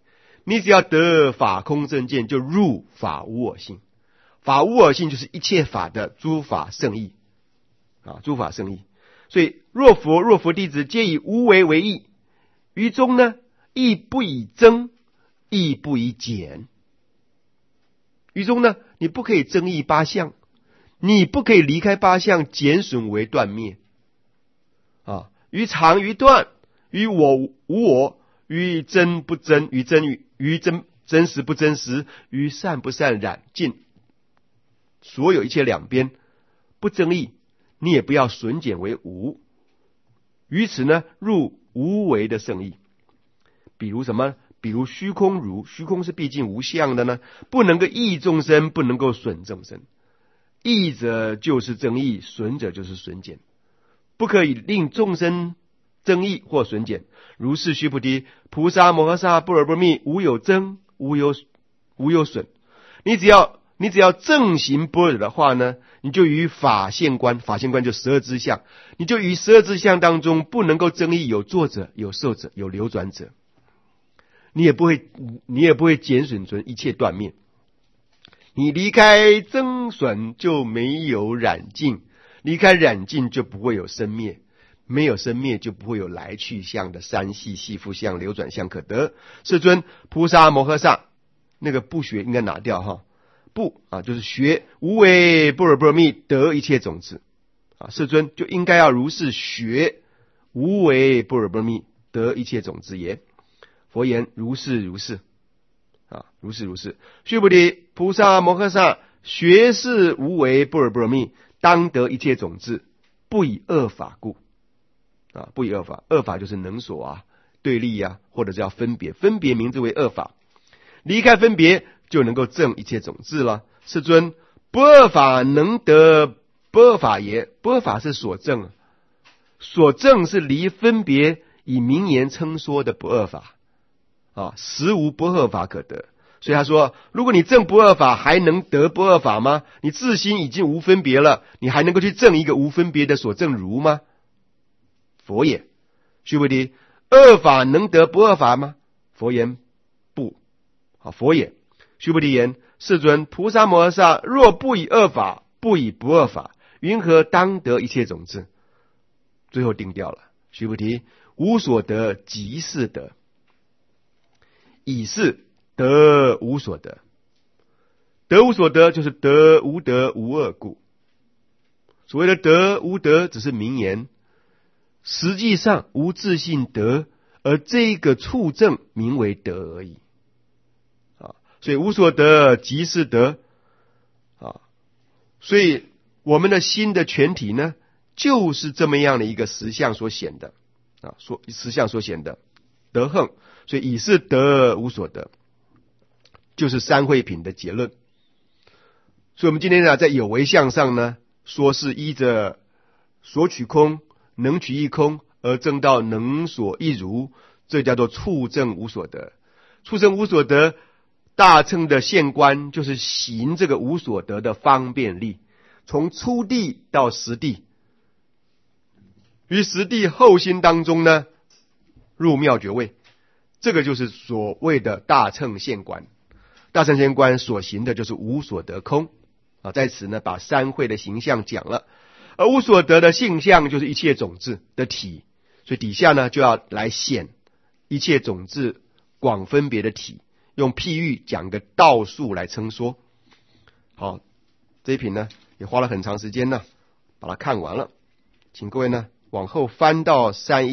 你只要得法空正见，就入法无我性。法无我性就是一切法的诸法圣义啊，诸法圣义。所以若佛弟子皆以无为为义，于中呢，亦不以增，亦不以减。于中呢，你不可以增益八相，你不可以离开八相，减损为断灭啊。于常于断，于我无我，于真不真，于真实不真实，于善不善染尽。所有一切两边不争议，你也不要损减为无。于此呢，入无为的圣义。比如什么？比如虚空如，虚空是毕竟无相的呢，不能够益众生，不能够损众生。益者就是增益，损者就是损减，不可以令众生增益或损减。如是须菩提，菩萨摩诃萨般若波罗蜜无有增，无有损。你只要正行般若的话呢，你就于法现观，法现观就12支相，你就于12支相当中不能够增益有作者、有受者、有流转者，你也不会减损成一切断灭。你离开增损就没有染尽，离开染尽就不会有生灭，没有生灭就不会有来去相的三系系缚相、流转相可得。世尊，菩萨摩诃萨那个不学应该拿掉哈，不啊，就是学无为般若波罗蜜得一切种子啊。世尊就应该要如是学无为般若波罗蜜得一切种子也。佛言如是如是啊，如是如是。须菩提，菩萨摩诃萨学是无为般若波罗蜜，当得一切种子，不以恶法故啊，不以恶法。恶法就是能所啊、对立啊，或者叫分别，分别名字为恶法。离开分别就能够证一切种子了。世尊，不二法能得不二法也。不二法是所证，所证是离分别以名言称说的不二法啊，实无不二法可得。所以他说，如果你证不二法，还能得不二法吗？你自心已经无分别了，你还能够去证一个无分别的所证如吗？佛也。须菩提，二法能得不二法吗？佛言不。好，佛也。须菩提言，世尊，菩萨摩诃萨若不以二法，不以不二法，云何当得一切种子？最后定掉了。须菩提，无所得即是得，以是得无所得。得无所得就是得无得无二故。所谓的得无得只是名言，实际上无自性得，而这个处证名为得而已啊。所以无所得即是得啊。所以我们的心的全体呢，就是这么样的一个实相所显的啊，实相所显的得横。所以以是得无所得，就是三慧品的结论。所以我们今天呢，在有为相上呢，说是依着所取空能取一空而证到能所一如，这叫做处证无所得。处证无所得大乘的现观，就是行这个无所得的方便力，从初地到实地，于实地后心当中呢，入妙觉位。这个就是所谓的大乘现观。大乘现观所行的就是无所得空啊，在此呢把三慧的形象讲了，而无所得的性相就是一切种子的体，所以底下呢就要来显一切种子广分别的体，用譬喻讲个道数来称说。好，这一品呢也花了很长时间呢把它看完了，请各位呢往后翻到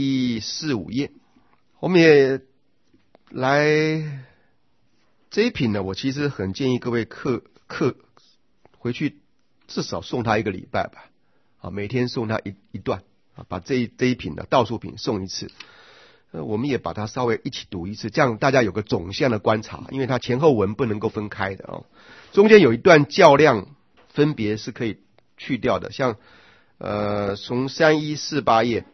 3145页。我们也来这一品呢，我其实很建议各位课回去至少送他1个礼拜吧，啊，每天送他一段啊，把这一品的道数品送一次。我们也把它稍微一起读一次，这样大家有个总项的观察，因为它前后文不能够分开的哦。中间有一段较量分别是可以去掉的，像从3148页